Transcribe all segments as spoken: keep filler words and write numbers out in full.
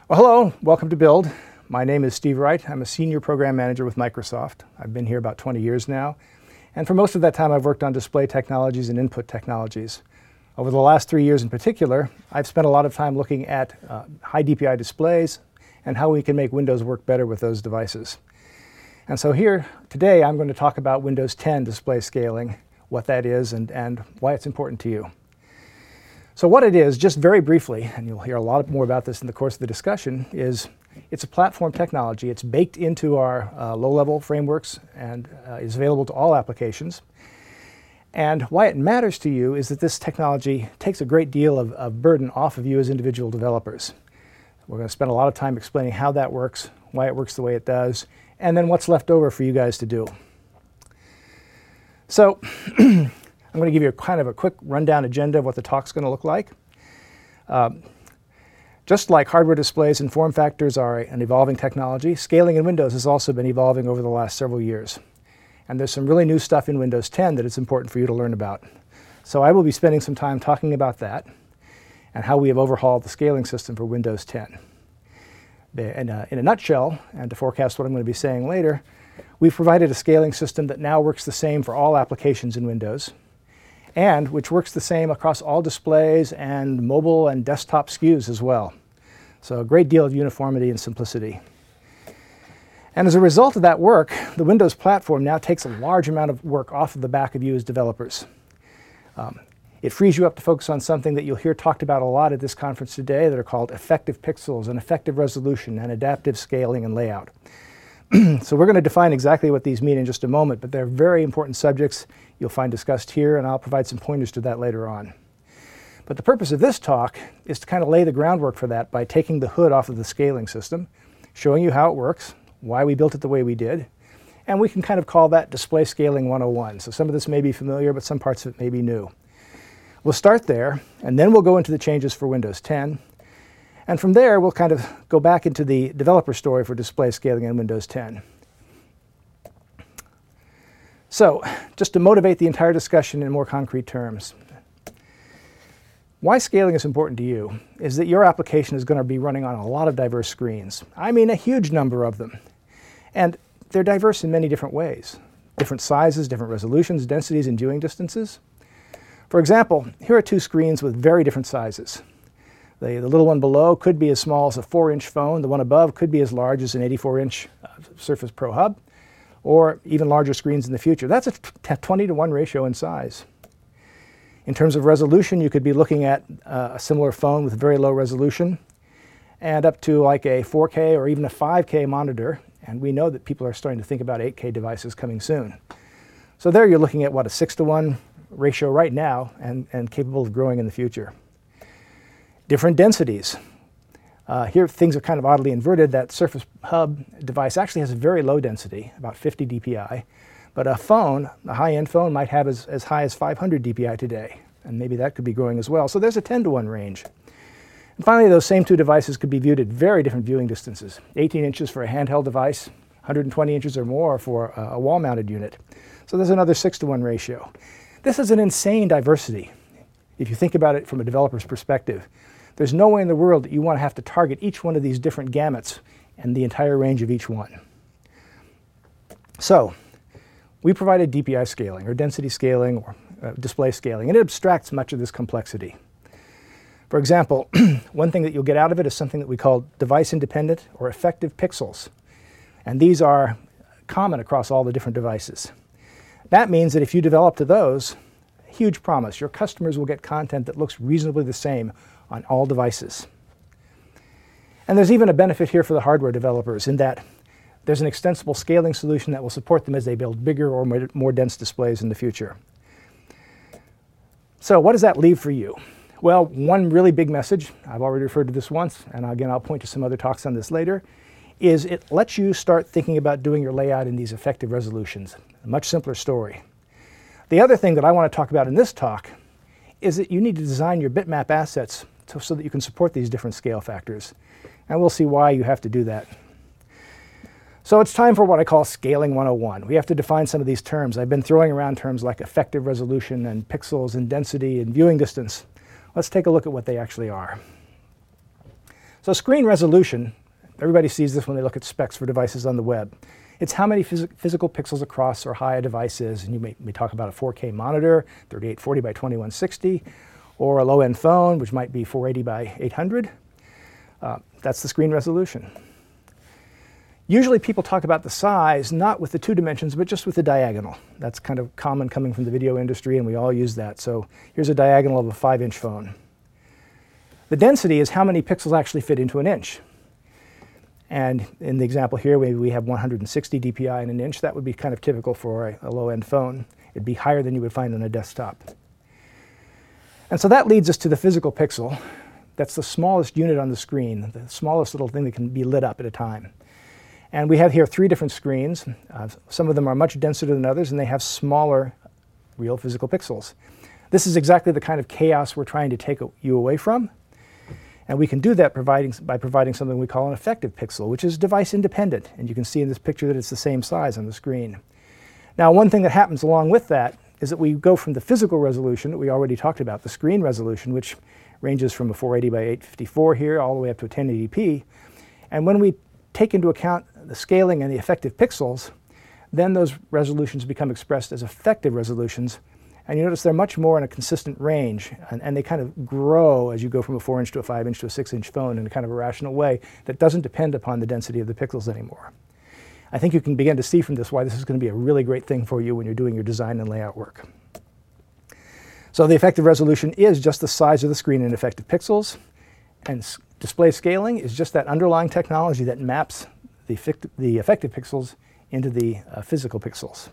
Well, hello, welcome to Build. My name is Steve Wright. I'm a senior program manager with Microsoft. I've been here about twenty years now, and for most of that time I've worked on display technologies and input technologies. Over the last three years in particular, I've spent a lot of time looking at uh, high D P I displays and how we can make Windows work better with those devices. And so here, today, I'm going to talk about Windows ten display scaling, what that is, and, and why it's important to you. So what it is, just very briefly, and you'll hear a lot more about this in the course of the discussion, is it's a platform technology. It's baked into our uh, low-level frameworks and uh, is available to all applications. And why it matters to you is that this technology takes a great deal of, of burden off of you as individual developers. We're going to spend a lot of time explaining how that works, why it works the way it does, and then what's left over for you guys to do. So I'm going to give you a kind of a quick rundown agenda of what the talk's going to look like. Um, just like hardware displays and form factors are an evolving technology, scaling in Windows has also been evolving over the last several years. And there's some really new stuff in Windows ten that it's important for you to learn about. So I will be spending some time talking about that and how we have overhauled the scaling system for Windows ten. In a, in a nutshell, and to forecast what I'm going to be saying later, we've provided a scaling system that now works the same for all applications in Windows, and which works the same across all displays and mobile and desktop S K Us as well. So a great deal of uniformity and simplicity. And as a result of that work, the Windows platform now takes a large amount of work off of the back of you as developers. Um, it frees you up to focus on something that you'll hear talked about a lot at this conference today that are called effective pixels and effective resolution and adaptive scaling and layout. So we're going to define exactly what these mean in just a moment, but they're very important subjects you'll find discussed here, and I'll provide some pointers to that later on. But the purpose of this talk is to kind of lay the groundwork for that by taking the hood off of the scaling system, showing you how it works, why we built it the way we did, and we can kind of call that Display Scaling one oh one. So some of this may be familiar, but some parts of it may be new. We'll start there, and then we'll go into the changes for Windows ten. And from there, we'll kind of go back into the developer story for display scaling in Windows ten. So, just to motivate the entire discussion in more concrete terms, why scaling is important to you is that your application is going to be running on a lot of diverse screens. I mean a huge number of them. And they're diverse in many different ways. Different sizes, different resolutions, densities, and viewing distances. For example, here are two screens with very different sizes. The, the little one below could be as small as a four inch phone. The one above could be as large as an eighty-four inch uh, Surface Pro Hub, or even larger screens in the future. That's a twenty to one ratio in size. In terms of resolution, you could be looking at uh, a similar phone with very low resolution and up to like a four K or even a five K monitor. And we know that people are starting to think about eight K devices coming soon. So there you're looking at, what, a six to one ratio right now and, and capable of growing in the future. Different densities. Uh, here things are kind of oddly inverted. That Surface Hub device actually has a very low density, about fifty D P I. But a phone, a high-end phone, might have as, as high as five hundred D P I today. And maybe that could be growing as well. So there's a ten to one range. And finally, those same two devices could be viewed at very different viewing distances. eighteen inches for a handheld device, one hundred twenty inches or more for a, a wall-mounted unit. So there's another six to one ratio. This is an insane diversity, if you think about it from a developer's perspective. There's no way in the world that you want to have to target each one of these different gamuts and the entire range of each one. So we provided D P I scaling, or density scaling, or uh, display scaling, and it abstracts much of this complexity. For example, one thing that you'll get out of it is something that we call device-independent or effective pixels. And these are common across all the different devices. That means that if you develop to those, huge promise, your customers will get content that looks reasonably the same on all devices. And there's even a benefit here for the hardware developers in that there's an extensible scaling solution that will support them as they build bigger or more, more dense displays in the future. So what does that leave for you? Well, one really big message, I've already referred to this once, and again I'll point to some other talks on this later, is it lets you start thinking about doing your layout in these effective resolutions. A much simpler story. The other thing that I want to talk about in this talk is that you need to design your bitmap assets to, so that you can support these different scale factors. And we'll see why you have to do that. So it's time for what I call Scaling one oh one. We have to define some of these terms. I've been throwing around terms like effective resolution and pixels and density and viewing distance. Let's take a look at what they actually are. So screen resolution, everybody sees this when they look at specs for devices on the web. It's how many phys physical pixels across or high a device is, and you may, may talk about a four K monitor, thirty-eight forty by twenty-one sixty, or a low-end phone, which might be four eighty by eight hundred. Uh, that's the screen resolution. Usually people talk about the size, not with the two dimensions, but just with the diagonal. That's kind of common coming from the video industry, and we all use that. So here's a diagonal of a five inch phone. The density is how many pixels actually fit into an inch. And in the example here, we, we have one hundred sixty D P I in an inch. That would be kind of typical for a, a low-end phone. It'd be higher than you would find on a desktop. And so that leads us to the physical pixel. That's the smallest unit on the screen, the smallest little thing that can be lit up at a time. And we have here three different screens. Uh, some of them are much denser than others, and they have smaller real physical pixels. This is exactly the kind of chaos we're trying to take you away from. And we can do that providing, by providing something we call an effective pixel, which is device independent. And you can see in this picture that it's the same size on the screen. Now, one thing that happens along with that is that we go from the physical resolution that we already talked about, the screen resolution, which ranges from a four eighty by eight fifty-four here all the way up to a ten eighty p. And when we take into account the scaling and the effective pixels, then those resolutions become expressed as effective resolutions. And you notice they're much more in a consistent range, and, and they kind of grow as you go from a four inch to a five inch to a six inch phone in a kind of a rational way that doesn't depend upon the density of the pixels anymore. I think you can begin to see from this why this is going to be a really great thing for you when you're doing your design and layout work. So the effective resolution is just the size of the screen in effective pixels, and s display scaling is just that underlying technology that maps the, the effective pixels into the uh, physical pixels.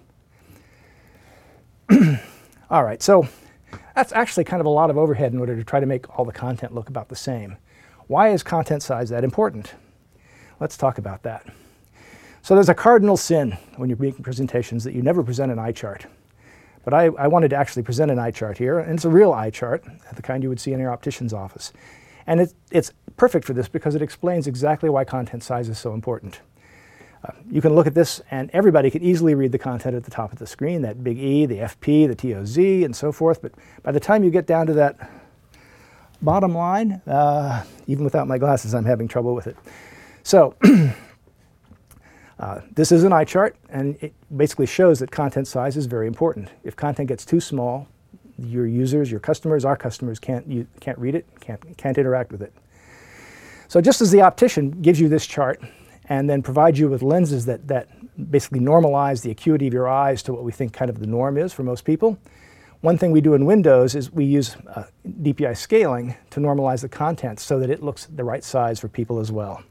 All right, so that's actually kind of a lot of overhead in order to try to make all the content look about the same. Why is content size that important? Let's talk about that. So there's a cardinal sin when you're making presentations that you never present an eye chart. But I, I wanted to actually present an eye chart here, and it's a real eye chart, the kind you would see in your optician's office. And it, it's perfect for this because it explains exactly why content size is so important. Uh, you can look at this and everybody can easily read the content at the top of the screen, that big E, the F P, the T O Z, and so forth. But by the time you get down to that bottom line, uh, even without my glasses, I'm having trouble with it. So uh, this is an eye chart, and it basically shows that content size is very important. If content gets too small, your users, your customers, our customers can't, you, can't read it, can't, can't interact with it. So just as the optician gives you this chart, and then provide you with lenses that, that basically normalize the acuity of your eyes to what we think kind of the norm is for most people. One thing we do in Windows is we use uh, D P I scaling to normalize the content so that it looks the right size for people as well.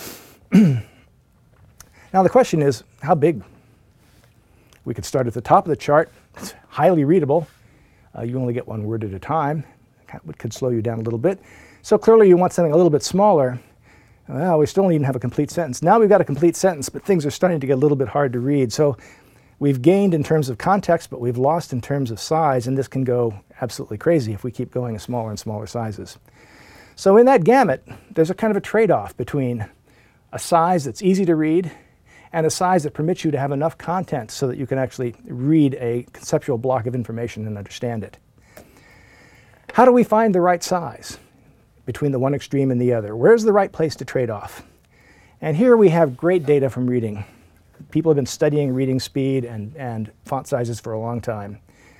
Now the question is, how big? We could start at the top of the chart. It's highly readable. Uh, you only get one word at a time. It could slow you down a little bit. So clearly you want something a little bit smaller. Well, we still don't even have a complete sentence. Now we've got a complete sentence, but things are starting to get a little bit hard to read. So we've gained in terms of context, but we've lost in terms of size, and this can go absolutely crazy if we keep going to smaller and smaller sizes. So in that gamut, there's a kind of a trade-off between a size that's easy to read and a size that permits you to have enough content so that you can actually read a conceptual block of information and understand it. How do we find the right size between the one extreme and the other? Where's the right place to trade off? And here we have great data from reading. People have been studying reading speed and, and font sizes for a long time.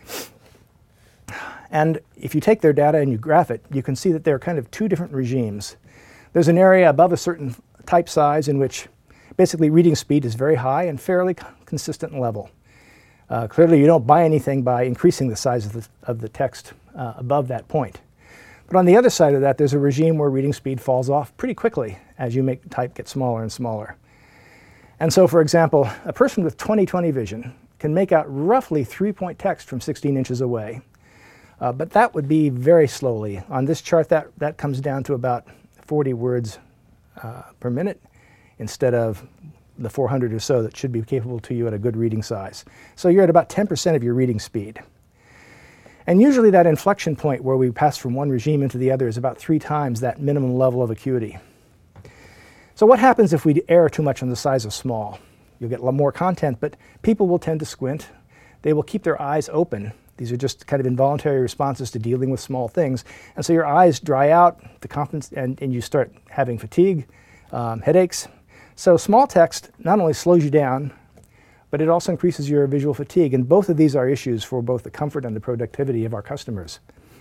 And if you take their data and you graph it, you can see that there are kind of two different regimes. There's an area above a certain type size in which basically reading speed is very high and fairly consistent level. Uh, clearly you don't buy anything by increasing the size of the, of the text uh, above that point. But on the other side of that, there's a regime where reading speed falls off pretty quickly as you make type get smaller and smaller. And so, for example, a person with twenty twenty vision can make out roughly three-point text from sixteen inches away. Uh, but that would be very slowly. On this chart, that, that comes down to about forty words uh, per minute instead of the four hundred or so that should be capable to you at a good reading size. So you're at about ten percent of your reading speed. And usually that inflection point where we pass from one regime into the other is about three times that minimum level of acuity. So what happens if we err too much on the size of small? You'll get a lot more content, but people will tend to squint. They will keep their eyes open These are just kind of involuntary responses to dealing with small things. And so your eyes dry out, the confidence, and, and you start having fatigue, um, headaches. So small text not only slows you down, but it also increases your visual fatigue. And both of these are issues for both the comfort and the productivity of our customers.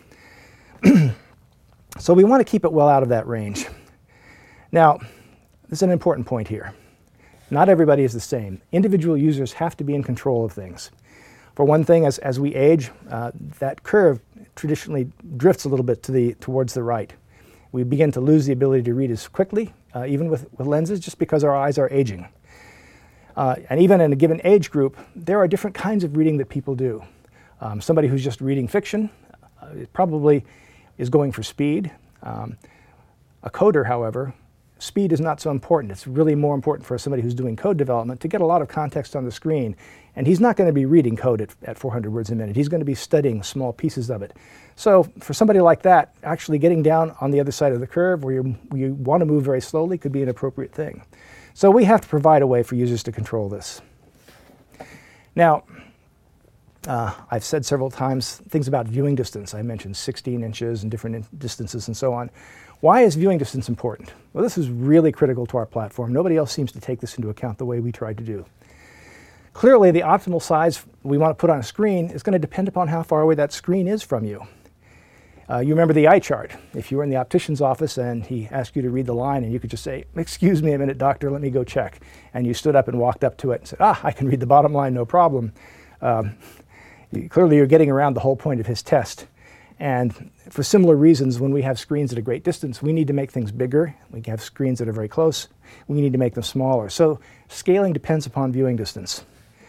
So we want to keep it well out of that range. Now, this is an important point here. Not everybody is the same. Individual users have to be in control of things. For one thing, as, as we age, uh, that curve traditionally drifts a little bit to the, towards the right. We begin to lose the ability to read as quickly, uh, even with, with lenses, just because our eyes are aging. Uh, and even in a given age group, there are different kinds of reading that people do. Um, somebody who's just reading fiction uh, probably is going for speed. Um, a coder, however, speed is not so important. It's really more important for somebody who's doing code development to get a lot of context on the screen. And he's not going to be reading code at, at four hundred words a minute. He's going to be studying small pieces of it. So for somebody like that, actually getting down on the other side of the curve where you, where you want to move very slowly could be an appropriate thing. So we have to provide a way for users to control this. Now, uh, I've said several times things about viewing distance. I mentioned sixteen inches and different in distances and so on. Why is viewing distance important? Well, this is really critical to our platform. Nobody else seems to take this into account the way we tried to do. Clearly, the optimal size we want to put on a screen is going to depend upon how far away that screen is from you. Uh, you remember the eye chart. If you were in the optician's office and he asked you to read the line and you could just say, "Excuse me a minute, doctor, let me go check." And you stood up and walked up to it and said, "Ah, I can read the bottom line, no problem." Um, you, clearly, you're getting around the whole point of his test. And for similar reasons, when we have screens at a great distance, we need to make things bigger. We have screens that are very close. We need to make them smaller. So scaling depends upon viewing distance.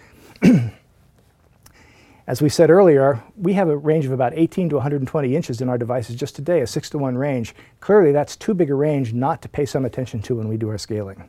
As we said earlier, we have a range of about eighteen to one hundred twenty inches in our devices just today, a six to one range. Clearly, that's too big a range not to pay some attention to when we do our scaling.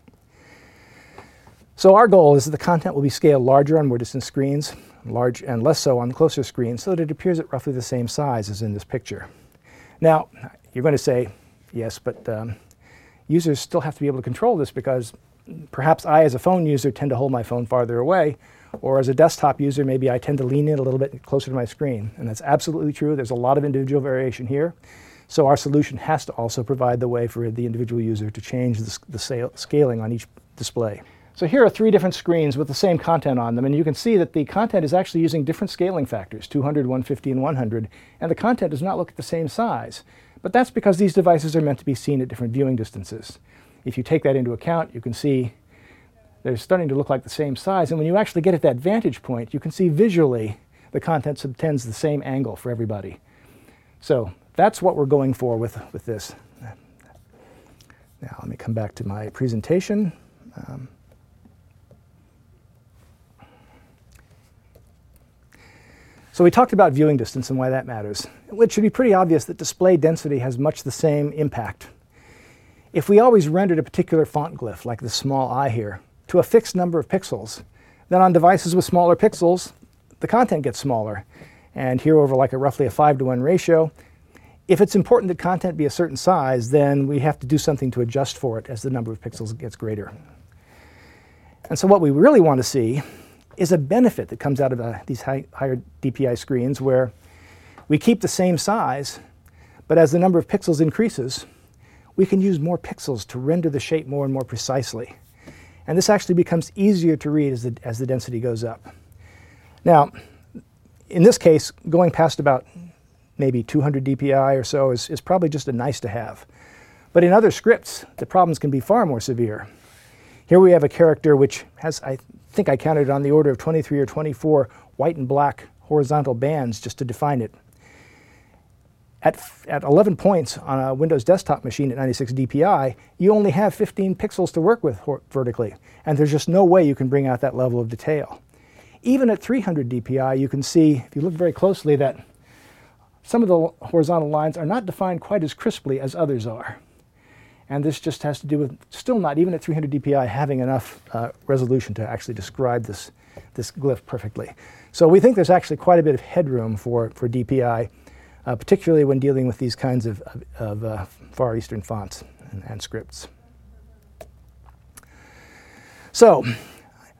So our goal is that the content will be scaled larger on more distant screens, large and less so on closer screens, so that it appears at roughly the same size as in this picture. Now, you're going to say, yes, but um, users still have to be able to control this because perhaps I, as a phone user, tend to hold my phone farther away, or as a desktop user, maybe I tend to lean in a little bit closer to my screen. And that's absolutely true. There's a lot of individual variation here. So our solution has to also provide the way for the individual user to change the, the sale, scaling on each display. So here are three different screens with the same content on them, and you can see that the content is actually using different scaling factors, two hundred, one fifty, and one hundred, and the content does not look at the same size. But that's because these devices are meant to be seen at different viewing distances. If you take that into account, you can see they're starting to look like the same size, and when you actually get at that vantage point, you can see visually the content subtends the same angle for everybody. So that's what we're going for with, with this. Now let me come back to my presentation. Um, So we talked about viewing distance and why that matters. It should be pretty obvious that display density has much the same impact. If we always rendered a particular font glyph, like the small I here, to a fixed number of pixels, then on devices with smaller pixels, the content gets smaller. And here over like a roughly a five to one ratio, if it's important that content be a certain size, then we have to do something to adjust for it as the number of pixels gets greater. And so what we really want to see is a benefit that comes out of uh, these high, higher D P I screens where we keep the same size, but as the number of pixels increases, we can use more pixels to render the shape more and more precisely. And this actually becomes easier to read as the, as the density goes up. Now, in this case, going past about maybe two hundred D P I or so is, is probably just a nice to have. But in other scripts, the problems can be far more severe. Here we have a character which has, I think I counted on the order of twenty-three or twenty-four white and black horizontal bands just to define it. At, at eleven points on a Windows desktop machine at ninety-six D P I, you only have fifteen pixels to work with vertically, and there's just no way you can bring out that level of detail. Even at three hundred D P I, you can see, if you look very closely, that some of the horizontal lines are not defined quite as crisply as others are. And this just has to do with still not, even at three hundred D P I, having enough uh, resolution to actually describe this, this glyph perfectly. So we think there's actually quite a bit of headroom for, for D P I, uh, particularly when dealing with these kinds of, of, of uh, Far Eastern fonts and, and scripts. So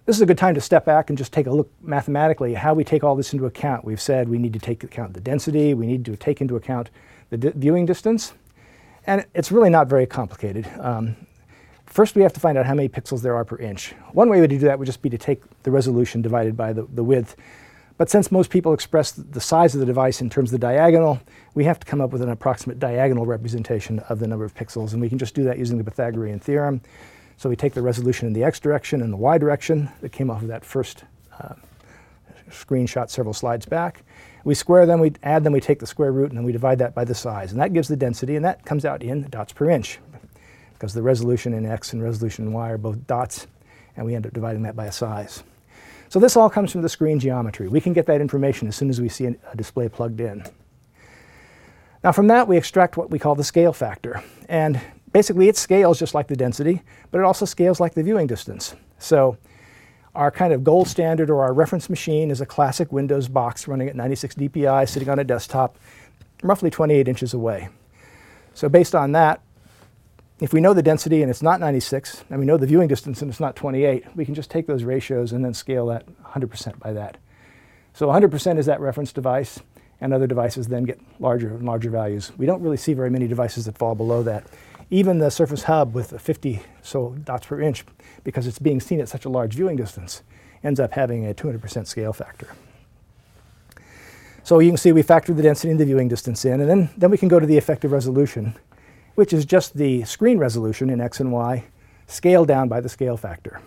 This is a good time to step back and just take a look mathematically how we take all this into account. We've said we need to take into account the density, we need to take into account the di viewing distance, and it's really not very complicated. Um, first we have to find out how many pixels there are per inch. One way to do that would just be to take the resolution divided by the, the width. But since most people express the size of the device in terms of the diagonal, we have to come up with an approximate diagonal representation of the number of pixels, and we can just do that using the Pythagorean theorem. So we take the resolution in the x direction and the y direction that came off of that first uh, screenshot several slides back. We square them, we add them, we take the square root, and then we divide that by the size. And that gives the density, and that comes out in dots per inch, because the resolution in x and resolution in y are both dots, and we end up dividing that by a size. So this all comes from the screen geometry. We can get that information as soon as we see a display plugged in. Now from that, we extract what we call the scale factor. And basically, it scales just like the density, but it also scales like the viewing distance. So our kind of gold standard or our reference machine is a classic Windows box running at ninety-six D P I, sitting on a desktop, roughly twenty-eight inches away. So based on that, if we know the density and it's not ninety-six, and we know the viewing distance and it's not twenty-eight, we can just take those ratios and then scale that one hundred percent by that. So one hundred percent is that reference device, and other devices then get larger and larger values. We don't really see very many devices that fall below that. Even the Surface Hub with fifty so dots per inch, because it's being seen at such a large viewing distance, ends up having a two hundred percent scale factor. So you can see we factored the density and the viewing distance in, and then, then we can go to the effective resolution, which is just the screen resolution in x and y scaled down by the scale factor.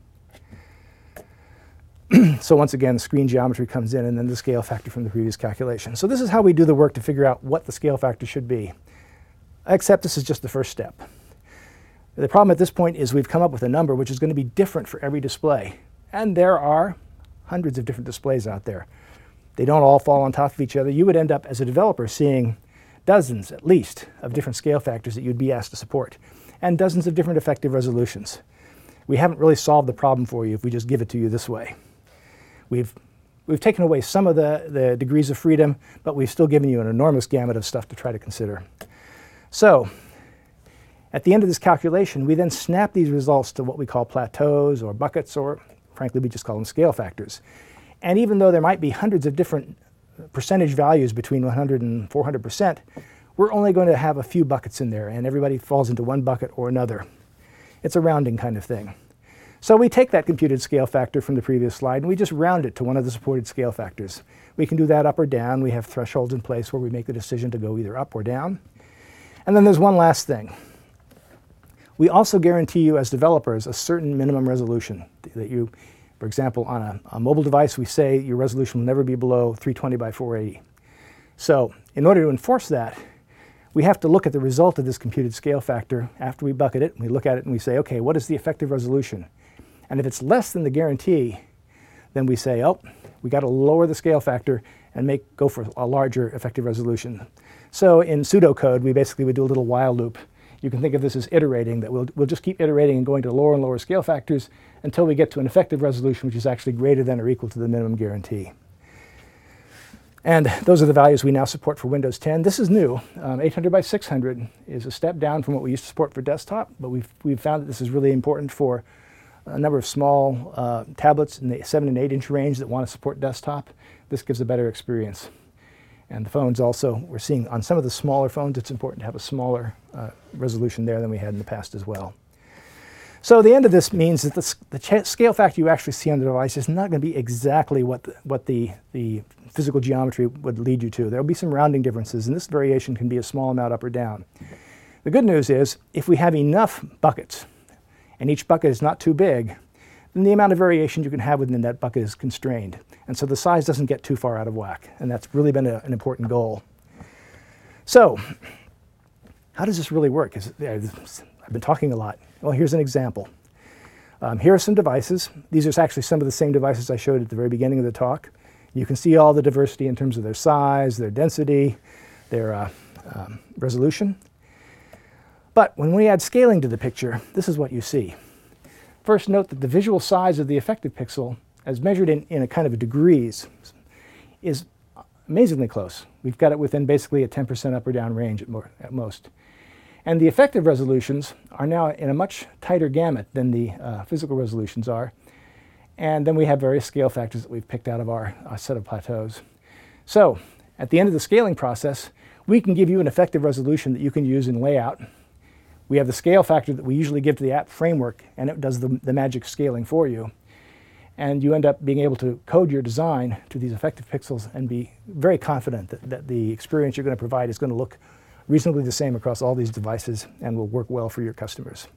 So once again, the screen geometry comes in and then the scale factor from the previous calculation. So this is how we do the work to figure out what the scale factor should be. Except this is just the first step. The problem at this point is we've come up with a number which is going to be different for every display. And there are hundreds of different displays out there. They don't all fall on top of each other. You would end up, as a developer, seeing dozens, at least, of different scale factors that you'd be asked to support, and dozens of different effective resolutions. We haven't really solved the problem for you if we just give it to you this way. We've, we've taken away some of the, the degrees of freedom, but we've still given you an enormous gamut of stuff to try to consider. So, at the end of this calculation, we then snap these results to what we call plateaus or buckets, or frankly, we just call them scale factors. And even though there might be hundreds of different percentage values between one hundred and four hundred percent, we're only going to have a few buckets in there, and everybody falls into one bucket or another. It's a rounding kind of thing. So we take that computed scale factor from the previous slide and we just round it to one of the supported scale factors. We can do that up or down. We have thresholds in place where we make the decision to go either up or down. And then there's one last thing. We also guarantee you as developers a certain minimum resolution that you, for example, on a, a mobile device, we say your resolution will never be below three twenty by four eighty. So in order to enforce that, we have to look at the result of this computed scale factor after we bucket it. We look at it and we say, okay, what is the effective resolution? And if it's less than the guarantee, then we say, oh, we got to lower the scale factor and make go for a larger effective resolution. So in pseudocode, we basically would do a little while loop. You can think of this as iterating, that we'll, we'll just keep iterating and going to lower and lower scale factors until we get to an effective resolution which is actually greater than or equal to the minimum guarantee. And those are the values we now support for Windows ten. This is new. Um, eight hundred by six hundred is a step down from what we used to support for desktop, but we've, we've found that this is really important for a number of small uh, tablets in the seven and eight inch range that want to support desktop. This gives a better experience. And the phones also, we're seeing on some of the smaller phones, it's important to have a smaller uh, resolution there than we had in the past as well. So the end of this means that the, the scale factor you actually see on the device is not going to be exactly what the, what the, the physical geometry would lead you to. There will be some rounding differences, and this variation can be a small amount up or down. The good news is, if we have enough buckets, and each bucket is not too big, then the amount of variation you can have within that bucket is constrained. And so the size doesn't get too far out of whack, and that's really been a, an important goal. So, how does this really work? Is, I've been talking a lot. Well, here's an example. Um, here are some devices. These are actually some of the same devices I showed at the very beginning of the talk. You can see all the diversity in terms of their size, their density, their uh, um, resolution. But when we add scaling to the picture, this is what you see. First, note that the visual size of the effective pixel, as measured in, in a kind of a degrees, is amazingly close. We've got it within basically a ten percent up or down range at, more, at most. And the effective resolutions are now in a much tighter gamut than the uh, physical resolutions are. And then we have various scale factors that we've picked out of our, our set of plateaus. So at the end of the scaling process, we can give you an effective resolution that you can use in layout. We have the scale factor that we usually give to the app framework, and it does the, the magic scaling for you. And you end up being able to code your design to these effective pixels and be very confident that, that the experience you're going to provide is going to look reasonably the same across all these devices and will work well for your customers.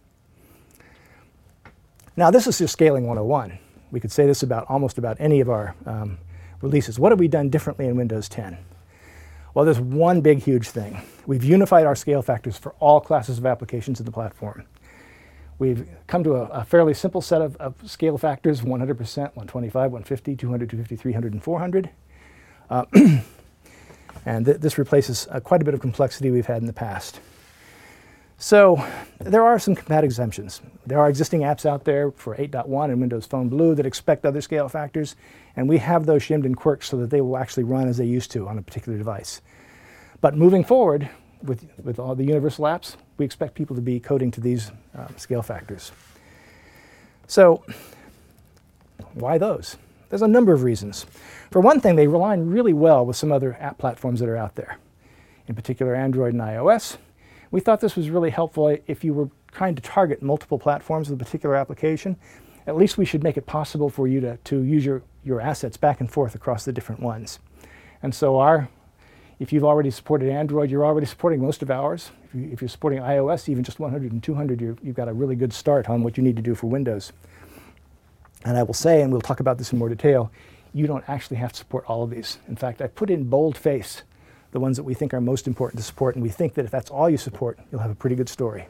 Now, this is just scaling one oh one. We could say this about almost about any of our um, releases. What have we done differently in Windows ten? Well, there's one big, huge thing. We've unified our scale factors for all classes of applications in the platform. We've come to a, a fairly simple set of, of scale factors, one hundred percent, one twenty-five, one fifty, two hundred, two fifty, three hundred, and four hundred. Uh, and th this replaces uh, quite a bit of complexity we've had in the past. So there are some compat exemptions. There are existing apps out there for eight point one and Windows Phone Blue that expect other scale factors, and we have those shimmed in quirks so that they will actually run as they used to on a particular device. But moving forward with, with all the universal apps, we expect people to be coding to these uh, scale factors. So why those? There's a number of reasons. For one thing, they align really well with some other app platforms that are out there, in particular Android and iOS. We thought this was really helpful if you were trying to target multiple platforms with a particular application. At least we should make it possible for you to, to use your, your assets back and forth across the different ones. And so our, if you've already supported Android, you're already supporting most of ours. If, you, if you're supporting iOS, even just one hundred and two hundred, you're, you've got a really good start on what you need to do for Windows. And I will say, and we'll talk about this in more detail, you don't actually have to support all of these. In fact, I put in boldface the ones that we think are most important to support, and we think that if that's all you support, you'll have a pretty good story.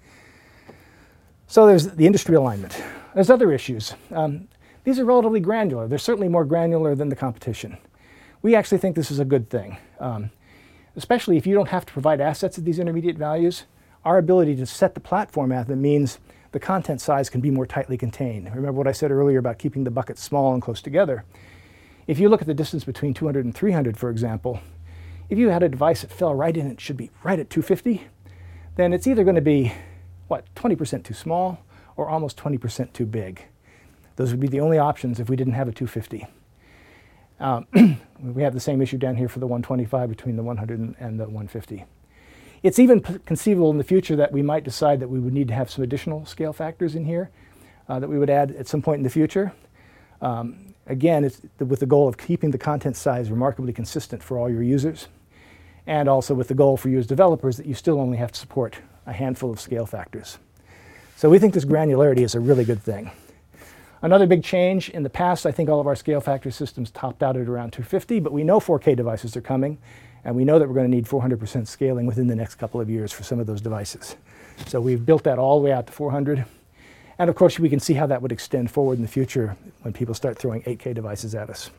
So there's the industry alignment. There's other issues. Um, these are relatively granular. They're certainly more granular than the competition. We actually think this is a good thing, um, especially if you don't have to provide assets at these intermediate values. Our ability to set the platform at them means the content size can be more tightly contained. Remember what I said earlier about keeping the buckets small and close together. If you look at the distance between two hundred and three hundred, for example, if you had a device that fell right in, it should be right at two fifty, then it's either going to be, what, twenty percent too small or almost twenty percent too big. Those would be the only options if we didn't have a two fifty. Um, we have the same issue down here for the one twenty-five between the one hundred and the one fifty. It's even conceivable in the future that we might decide that we would need to have some additional scale factors in here uh, that we would add at some point in the future. Um, Again, it's with the goal of keeping the content size remarkably consistent for all your users, and also with the goal for you as developers that you still only have to support a handful of scale factors. So we think this granularity is a really good thing. Another big change, in the past, I think all of our scale factor systems topped out at around two fifty, but we know four K devices are coming, and we know that we're going to need four hundred percent scaling within the next couple of years for some of those devices. So we've built that all the way out to four hundred. And of course, we can see how that would extend forward in the future when people start throwing eight K devices at us.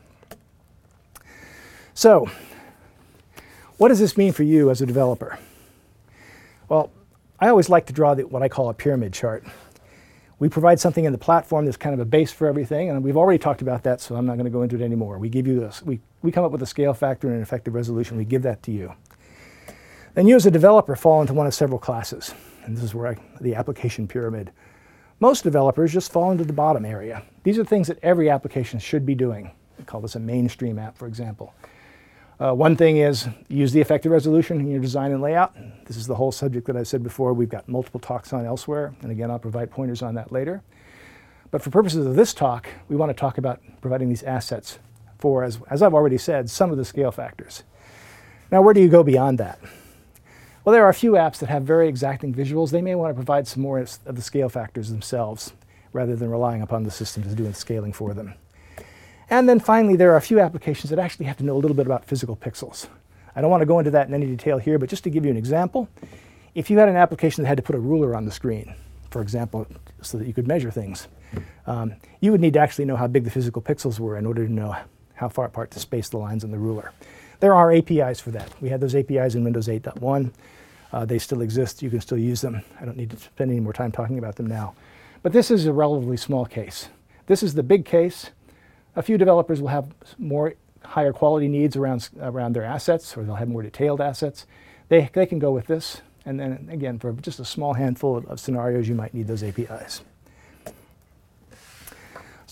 So, what does this mean for you as a developer? Well, I always like to draw the, what I call a pyramid chart. We provide something in the platform that's kind of a base for everything, and we've already talked about that, so I'm not going to go into it anymore. We give you this, we, we come up with a scale factor and an effective resolution. We give that to you. Then you as a developer fall into one of several classes, and this is where I, the application pyramid. Most developers just fall into the bottom area. These are things that every application should be doing. We call this a mainstream app, for example. Uh, one thing is use the effective resolution in your design and layout. This is the whole subject that I said before we've got multiple talks on elsewhere, and again, I'll provide pointers on that later. But for purposes of this talk, we want to talk about providing these assets for, as, as I've already said, some of the scale factors. Now, where do you go beyond that? Well, there are a few apps that have very exacting visuals. They may want to provide some more of the scale factors themselves, rather than relying upon the system to do the scaling for them. And then finally, there are a few applications that actually have to know a little bit about physical pixels. I don't want to go into that in any detail here, but just to give you an example, if you had an application that had to put a ruler on the screen, for example, so that you could measure things, um, you would need to actually know how big the physical pixels were in order to know how far apart to space the lines on the ruler. There are A P Is for that. We had those A P Is in Windows eight point one. Uh, they still exist. You can still use them. I don't need to spend any more time talking about them now. But this is a relatively small case. This is the big case. A few developers will have more higher quality needs around, around their assets, or they'll have more detailed assets. They, they can go with this. And then again, for just a small handful of, of scenarios, you might need those A P Is.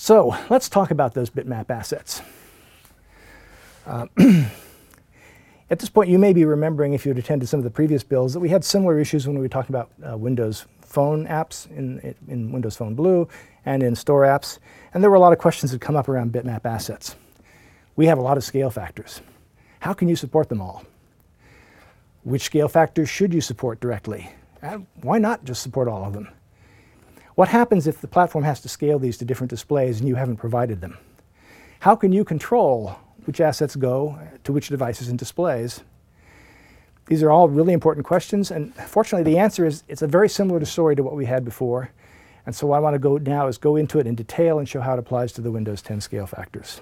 So let's talk about those bitmap assets. Uh, At this point, you may be remembering, if you had attended some of the previous bills, that we had similar issues when we were talking about uh, Windows Phone apps in, in Windows Phone Blue and in Store apps. And there were a lot of questions that come up around bitmap assets. We have a lot of scale factors. How can you support them all? Which scale factors should you support directly? And why not just support all of them? What happens if the platform has to scale these to different displays and you haven't provided them? How can you control which assets go to which devices and displays? These are all really important questions, and fortunately the answer is it's a very similar story to what we had before. And so what I want to go now is go into it in detail and show how it applies to the Windows ten scale factors.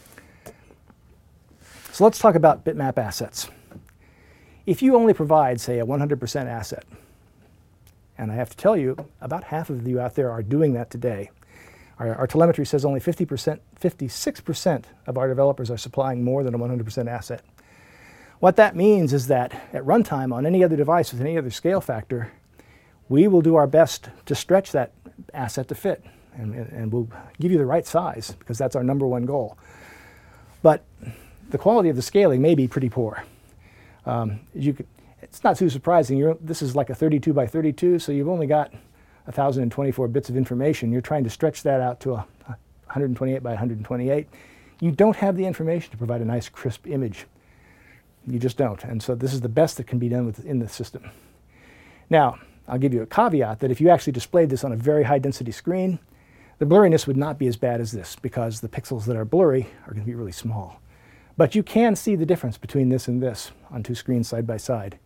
So let's talk about bitmap assets. If you only provide, say, a one hundred percent asset, and I have to tell you, about half of you out there are doing that today. Our, our telemetry says only fifty percent, fifty-six percent of our developers are supplying more than a one hundred percent asset. What that means is that at runtime on any other device with any other scale factor, we will do our best to stretch that asset to fit, and, and we'll give you the right size, because that's our number one goal. But the quality of the scaling may be pretty poor. Um, you could, it's not too surprising. You're, this is like a thirty-two by thirty-two, so you've only got one thousand twenty-four bits of information. You're trying to stretch that out to a one hundred twenty-eight by one hundred twenty-eight. You don't have the information to provide a nice crisp image. You just don't. And so this is the best that can be done within the system. Now, I'll give you a caveat that if you actually displayed this on a very high density screen, the blurriness would not be as bad as this, because the pixels that are blurry are going to be really small. But you can see the difference between this and this on two screens side by side.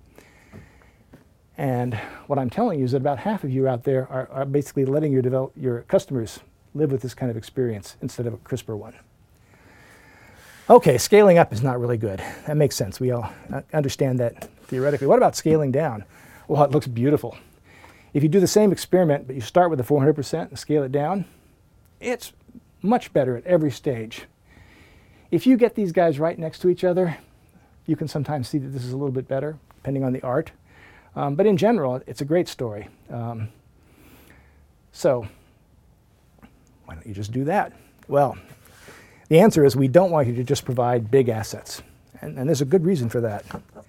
And what I'm telling you is that about half of you out there are, are basically letting your, develop, your customers live with this kind of experience instead of a crisper one. Okay, scaling up is not really good. That makes sense. We all understand that theoretically. What about scaling down? Well, it looks beautiful. If you do the same experiment, but you start with the four hundred percent and scale it down, it's much better at every stage. If you get these guys right next to each other, you can sometimes see that this is a little bit better, depending on the art. Um, but in general, it's a great story. Um, so why don't you just do that? Well, the answer is we don't want you to just provide big assets. And, and there's a good reason for that.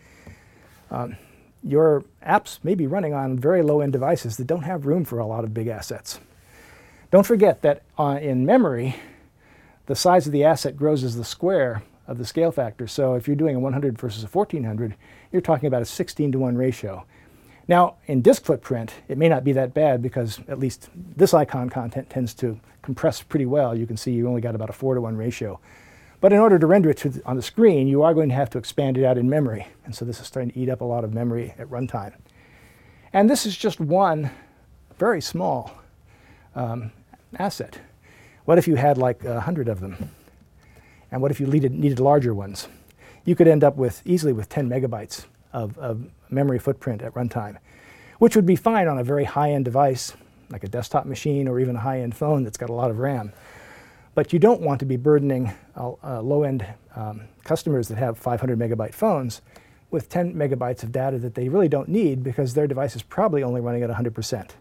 Um, your apps may be running on very low-end devices that don't have room for a lot of big assets. Don't forget that uh, in memory, the size of the asset grows as the square of the scale factor. So if you're doing a one hundred versus a fourteen hundred, you're talking about a sixteen to one ratio. Now, in disk footprint, it may not be that bad, because at least this icon content tends to compress pretty well. You can see you only got about a four to one ratio. But in order to render it to the, on the screen, you are going to have to expand it out in memory. And so this is starting to eat up a lot of memory at runtime. And this is just one very small um, asset. What if you had like a hundred of them? And what if you needed, needed larger ones? You could end up with easily with ten megabytes of, of memory footprint at runtime, which would be fine on a very high-end device, like a desktop machine or even a high-end phone that's got a lot of RAM. But you don't want to be burdening uh, uh, low-end um, customers that have five hundred megabyte phones with ten megabytes of data that they really don't need, because their device is probably only running at one hundred percent.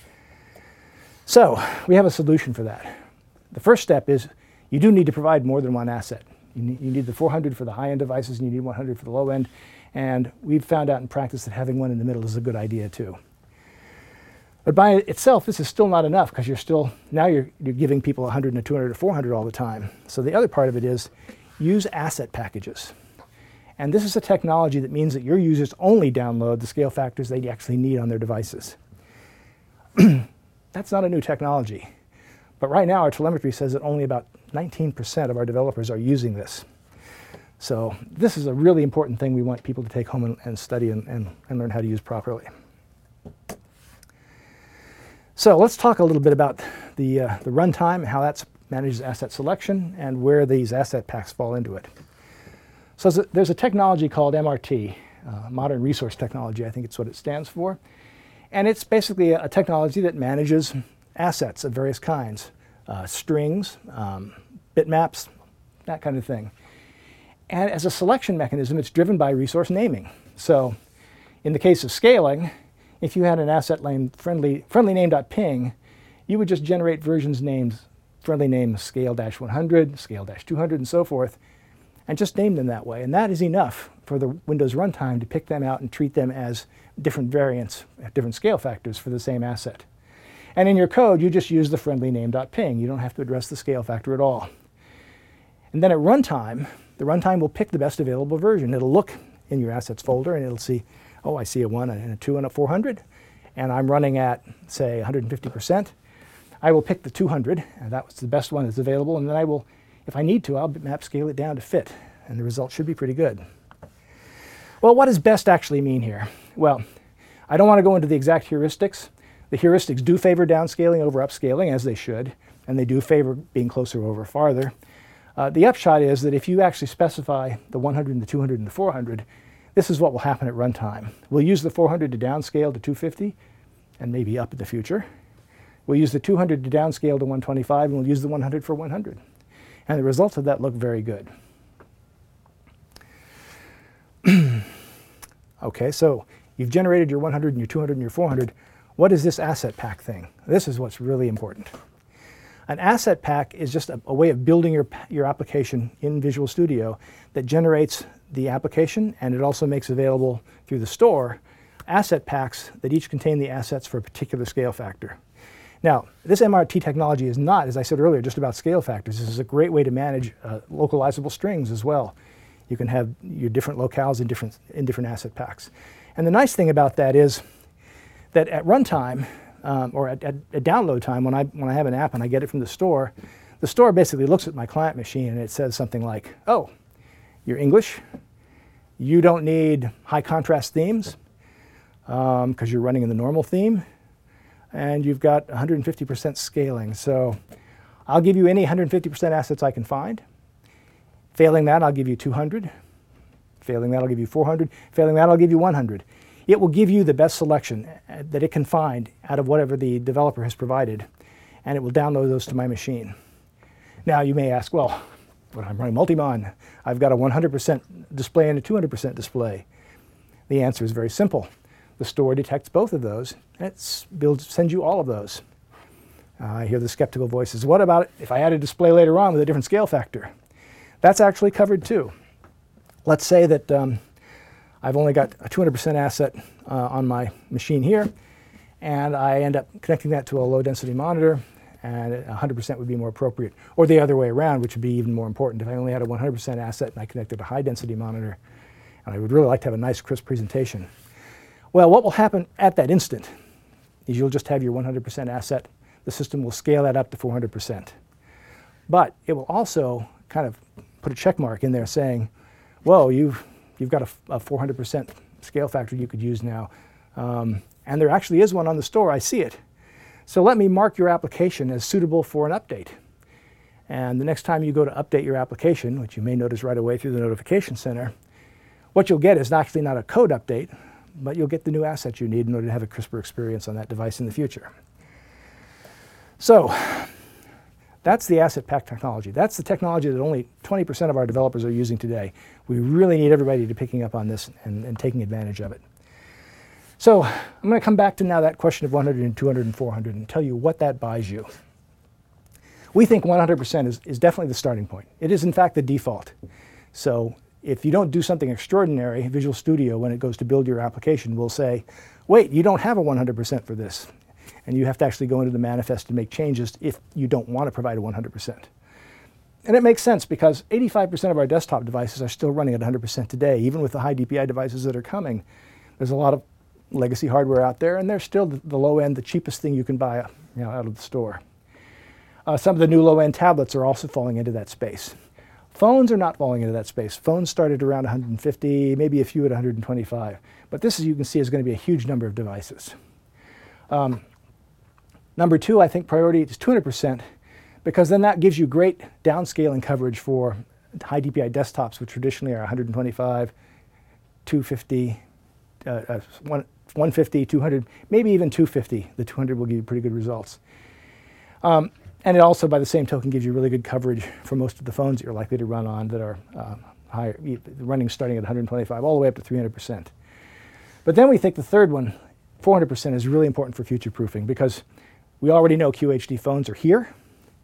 So we have a solution for that. The first step is you do need to provide more than one asset. You need, you need the four hundred for the high-end devices, and you need one hundred for the low-end. And we've found out in practice that having one in the middle is a good idea too. But by itself, this is still not enough, because you're still, now you're, you're giving people one hundred and two hundred and four hundred all the time. So the other part of it is use asset packages. And this is a technology that means that your users only download the scale factors they actually need on their devices. That's not a new technology. But right now, our telemetry says that only about nineteen percent of our developers are using this. So this is a really important thing we want people to take home and, and study and, and, and learn how to use properly. So let's talk a little bit about the, uh, the runtime and how that manages asset selection and where these asset packs fall into it. So there's a technology called M R T, uh, Modern Resource Technology, I think it's what it stands for. And it's basically a, a technology that manages assets of various kinds, uh, strings, um, bitmaps, that kind of thing. And as a selection mechanism, it's driven by resource naming. So in the case of scaling, if you had an asset named friendly, friendly name.ping, you would just generate versions named friendly name scale one hundred, scale two hundred, and so forth, and just name them that way. And that is enough for the Windows runtime to pick them out and treat them as different variants, different scale factors for the same asset. And in your code, you just use the friendly name.ping. You don't have to address the scale factor at all. And then at runtime, the runtime will pick the best available version. It'll look in your assets folder and it'll see, oh, I see a one and a two and a four hundred, and I'm running at, say, one hundred fifty percent. I will pick the two hundred, and that was the best one that's available, and then I will, if I need to, I'll map scale it down to fit, and the result should be pretty good. Well, what does best actually mean here? Well, I don't want to go into the exact heuristics. The heuristics do favor downscaling over upscaling, as they should, and they do favor being closer over farther. Uh, the upshot is that if you actually specify the one hundred and the two hundred and the four hundred, this is what will happen at runtime. We'll use the four hundred to downscale to two fifty, and maybe up in the future. We'll use the two hundred to downscale to one twenty-five, and we'll use the one hundred for one hundred. And the results of that look very good. Okay, so you've generated your one hundred and your two hundred and your four hundred. What is this asset pack thing? This is what's really important. An asset pack is just a, a way of building your, your application in Visual Studio that generates the application, and it also makes available through the store asset packs that each contain the assets for a particular scale factor. Now, this M R T technology is not, as I said earlier, just about scale factors. This is a great way to manage uh, localizable strings as well. You can have your different locales in different, in different asset packs. And the nice thing about that is that at runtime, um, or at, at, at download time, when I, when I have an app and I get it from the store, the store basically looks at my client machine and it says something like, oh, you're English, you don't need high contrast themes because um, you're running in the normal theme, and you've got one hundred fifty percent scaling. So I'll give you any one hundred fifty percent assets I can find. Failing that, I'll give you two hundred. Failing that, I'll give you four hundred. Failing that, I'll give you one hundred. It will give you the best selection that it can find out of whatever the developer has provided, and it will download those to my machine. Now you may ask, well, when I'm running Multimon, I've got a one hundred percent display and a two hundred percent display. The answer is very simple. The store detects both of those, and it builds, sends you all of those. Uh, I hear the skeptical voices. What about if I add a display later on with a different scale factor? That's actually covered too. Let's say that um, I've only got a two hundred percent asset uh, on my machine here, and I end up connecting that to a low density monitor, and one hundred percent would be more appropriate. Or the other way around, which would be even more important. If I only had a one hundred percent asset and I connected a high density monitor, and I would really like to have a nice crisp presentation. Well, what will happen at that instant is you'll just have your one hundred percent asset. The system will scale that up to four hundred percent. But it will also kind of put a check mark in there saying, whoa, you've, you've got a, a four hundred percent scale factor you could use now. Um, and there actually is one on the store. I see it. So let me mark your application as suitable for an update. And the next time you go to update your application, which you may notice right away through the Notification Center, what you'll get is actually not a code update, but you'll get the new assets you need in order to have a crisper experience on that device in the future. So that's the asset pack technology. That's the technology that only twenty percent of our developers are using today. We really need everybody to picking up on this and, and taking advantage of it. So I'm going to come back to now that question of one hundred and two hundred and four hundred and tell you what that buys you. We think one hundred percent is, is definitely the starting point. It is in fact the default. So if you don't do something extraordinary, Visual Studio, when it goes to build your application, will say, wait, you don't have a one hundred percent for this. And you have to actually go into the manifest and make changes if you don't want to provide a one hundred percent. And it makes sense because eighty-five percent of our desktop devices are still running at one hundred percent today, even with the high D P I devices that are coming. There's a lot of legacy hardware out there, and they're still the, the low end, the cheapest thing you can buy you know, out of the store. Uh, some of the new low-end tablets are also falling into that space. Phones are not falling into that space. Phones started around one hundred fifty, maybe a few at one hundred twenty-five. But this, as you can see, is going to be a huge number of devices. Um, number two, I think priority is two hundred percent, because then that gives you great downscaling coverage for high D P I desktops, which traditionally are one hundred twenty-five, two fifty, uh, uh, one fifty, two hundred, maybe even two fifty. The two hundred will give you pretty good results. Um, And it also, by the same token, gives you really good coverage for most of the phones that you're likely to run on that are uh, higher, running starting at one hundred twenty-five all the way up to three hundred percent. But then we think the third one, four hundred percent, is really important for future-proofing because we already know Q H D phones are here.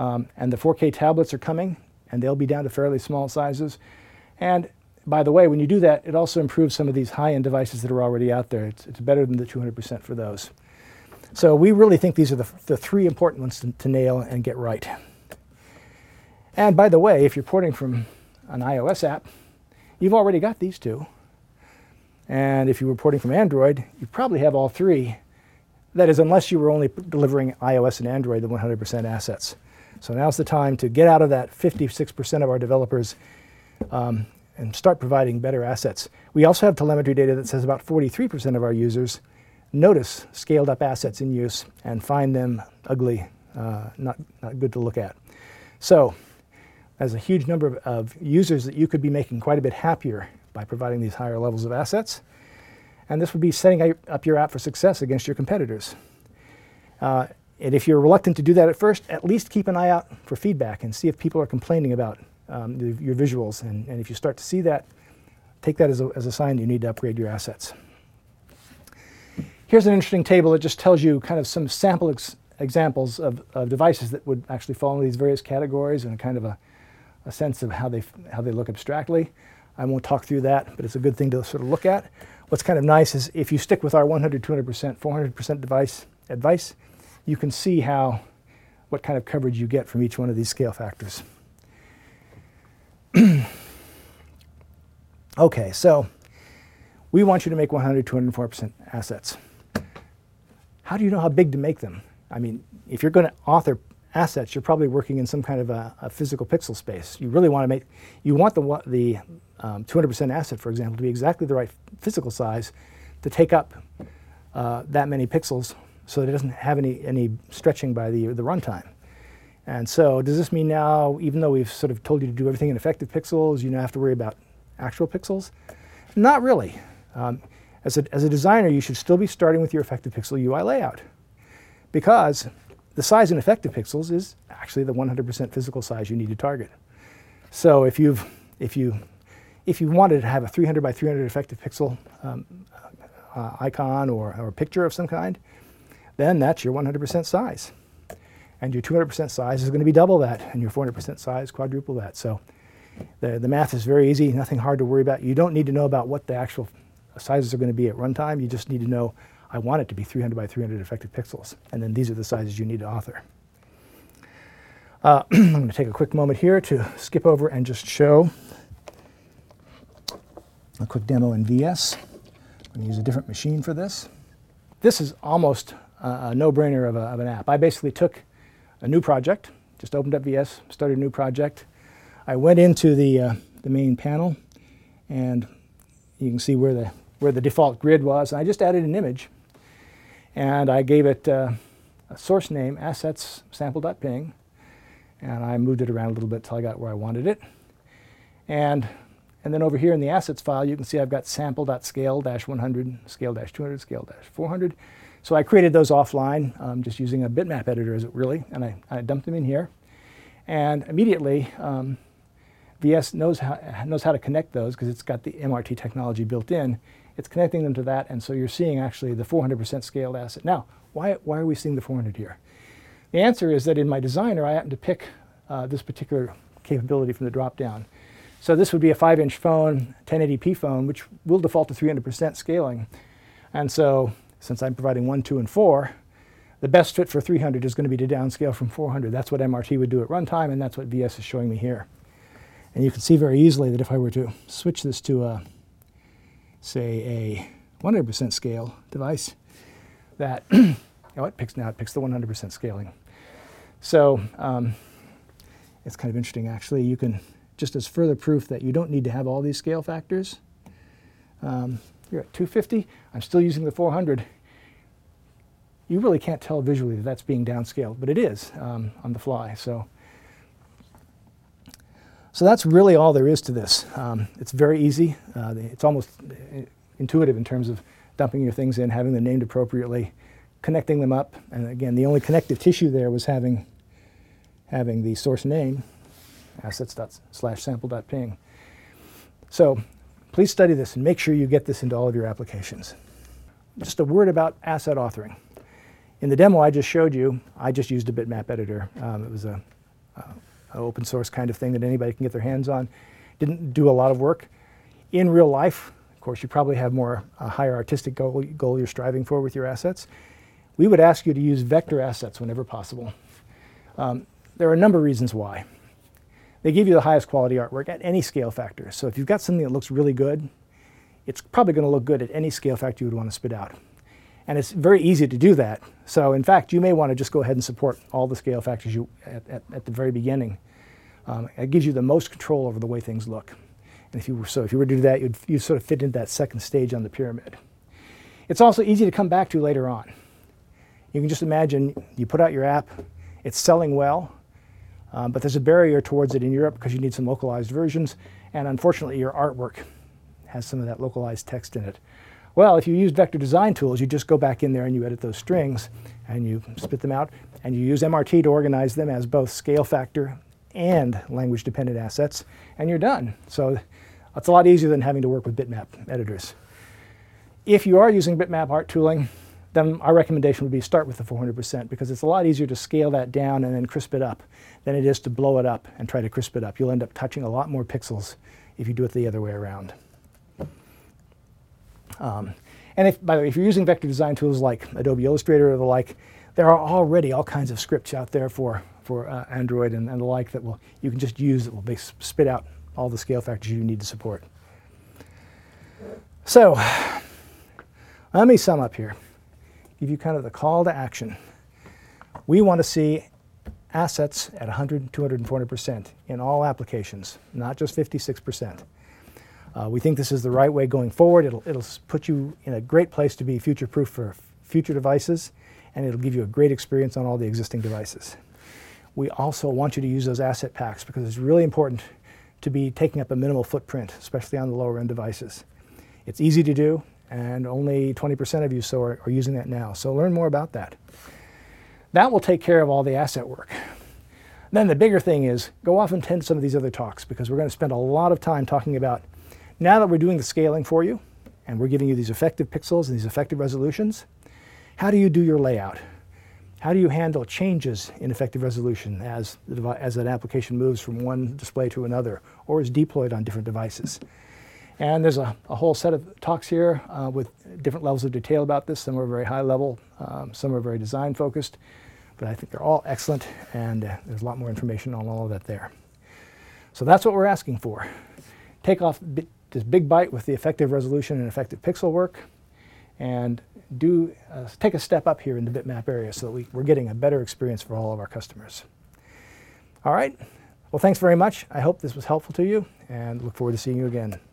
Um, and the four K tablets are coming, and they'll be down to fairly small sizes. And by the way, when you do that, it also improves some of these high-end devices that are already out there. It's, it's better than the two hundred percent for those. So we really think these are the, the three important ones to, to nail and get right. And by the way, if you're porting from an iOS app, you've already got these two. And if you were porting from Android, you probably have all three. That is, unless you were only delivering iOS and Android, the one hundred percent assets. So now's the time to get out of that fifty-six percent of our developers um, and start providing better assets. We also have telemetry data that says about forty-three percent of our users notice scaled up assets in use and find them ugly, uh, not, not good to look at. So there's a huge number of, of users that you could be making quite a bit happier by providing these higher levels of assets. And this would be setting up your app for success against your competitors. Uh, and if you're reluctant to do that at first, at least keep an eye out for feedback and see if people are complaining about um, the, your visuals. And, and if you start to see that, take that as a, as a sign you need to upgrade your assets. Here's an interesting table that just tells you kind of some sample ex examples of, of devices that would actually fall into these various categories and kind of a, a sense of how they, how they look abstractly. I won't talk through that, but it's a good thing to sort of look at. What's kind of nice is if you stick with our one hundred, two hundred percent, four hundred percent device advice, you can see how, what kind of coverage you get from each one of these scale factors. Okay, so we want you to make one hundred, two hundred four percent assets. How do you know how big to make them? I mean, if you're going to author assets, you're probably working in some kind of a, a physical pixel space. You really want to make, you want the, the um, two hundred percent asset, for example, to be exactly the right physical size to take up uh, that many pixels so that it doesn't have any, any stretching by the, the runtime. And so does this mean now, even though we've sort of told you to do everything in effective pixels, you now have to worry about actual pixels? Not really. Um, as, a, as a designer, you should still be starting with your effective pixel U I layout, because the size in effective pixels is actually the one hundred percent physical size you need to target. So if, you've, if, you, if you wanted to have a three hundred by three hundred effective pixel um, uh, icon or, or a picture of some kind, then that's your one hundred percent size. And your two hundred percent size is going to be double that, and your four hundred percent size quadruple that. So the, the math is very easy, nothing hard to worry about. You don't need to know about what the actual sizes are going to be at runtime. You just need to know, I want it to be three hundred by three hundred effective pixels, and then these are the sizes you need to author. Uh, I'm going to take a quick moment here to skip over and just show a quick demo in V S. I'm going to use a different machine for this. This is almost a, a no-brainer of, a, of an app. I basically took a new project, just opened up V S, started a new project. I went into the, uh, the main panel, and you can see where the, where the default grid was, and I just added an image. And I gave it uh, a source name, assets sample.ping, and I moved it around a little bit till I got where I wanted it. And, and then over here in the assets file, you can see I've got sample.scale one hundred, scale two hundred, scale four hundred. So I created those offline, um, just using a bitmap editor, is it really, and I, I dumped them in here. And immediately, um, V S knows how, knows how to connect those because it's got the M R T technology built in. It's connecting them to that, and so you're seeing actually the four hundred percent scaled asset. Now, why, why are we seeing the four hundred here? The answer is that in my designer, I happen to pick uh, this particular capability from the drop-down. So this would be a five inch phone, ten eighty p phone, which will default to three hundred percent scaling. And so, since I'm providing one, two, and four, the best fit for three hundred is going to be to downscale from four hundred. That's what M R T would do at runtime, and that's what V S is showing me here. And you can see very easily that if I were to switch this to a, say, a one hundred percent scale device, that, oh, it picks now, it picks the one hundred percent scaling. So um, it's kind of interesting, actually. You can, just as further proof that you don't need to have all these scale factors, um, you're at two fifty. I'm still using the four hundred. You really can't tell visually that that's being downscaled, but it is um, on the fly. So. So that's really all there is to this. Um, it's very easy. Uh, it's almost intuitive in terms of dumping your things in, having them named appropriately, connecting them up. And again, the only connective tissue there was having, having the source name, assets slash sample.ping. So please study this and make sure you get this into all of your applications. Just a word about asset authoring. In the demo I just showed you, I just used a bitmap editor. Um, it was a uh, an open source kind of thing that anybody can get their hands on. Didn't do a lot of work. In real life, of course, you probably have more a higher artistic goal, goal you're striving for with your assets. We would ask you to use vector assets whenever possible. Um, there are a number of reasons why. They give you the highest quality artwork at any scale factor. So if you've got something that looks really good, it's probably going to look good at any scale factor you would want to spit out. And it's very easy to do that. So in fact, you may want to just go ahead and support all the scale factors you, at, at, at the very beginning. Um, it gives you the most control over the way things look. And if you were, so if you were to do that, you'd, you'd sort of fit into that second stage on the pyramid. It's also easy to come back to later on. You can just imagine you put out your app, it's selling well, um, but there's a barrier towards it in Europe because you need some localized versions, and unfortunately your artwork has some of that localized text in it. Well, if you use vector design tools, you just go back in there and you edit those strings and you spit them out, and you use M R T to organize them as both scale factor and language dependent assets, and you're done. So it's a lot easier than having to work with bitmap editors. If you are using bitmap art tooling, then our recommendation would be start with the four hundred percent, because it's a lot easier to scale that down and then crisp it up than it is to blow it up and try to crisp it up. You'll end up touching a lot more pixels if you do it the other way around. Um, and if, by the way, if you're using vector design tools like Adobe Illustrator or the like, there are already all kinds of scripts out there for, for uh, Android and, and the like that will, you can just use that will be, spit out all the scale factors you need to support. So let me sum up here, give you kind of the call to action. We want to see assets at one hundred, two hundred, and four hundred percent in all applications, not just fifty-six percent. Uh, we think this is the right way going forward. It'll, it'll put you in a great place to be future-proof for future devices, and it'll give you a great experience on all the existing devices. We also want you to use those asset packs because it's really important to be taking up a minimal footprint, especially on the lower-end devices. It's easy to do, and only twenty percent of you so are, are using that now. So learn more about that. That will take care of all the asset work. Then the bigger thing is go off and attend some of these other talks, because we're going to spend a lot of time talking about, now that we're doing the scaling for you, and we're giving you these effective pixels and these effective resolutions, how do you do your layout? How do you handle changes in effective resolution as, the as an application moves from one display to another or is deployed on different devices? And there's a, a whole set of talks here uh, with different levels of detail about this. Some are very high level, um, some are very design focused, but I think they're all excellent, and uh, there's a lot more information on all of that there. So that's what we're asking for. Take off this big bite with the effective resolution and effective pixel work, and do uh, take a step up here in the bitmap area so that we, we're getting a better experience for all of our customers. All right, well, thanks very much. I hope this was helpful to you, and look forward to seeing you again.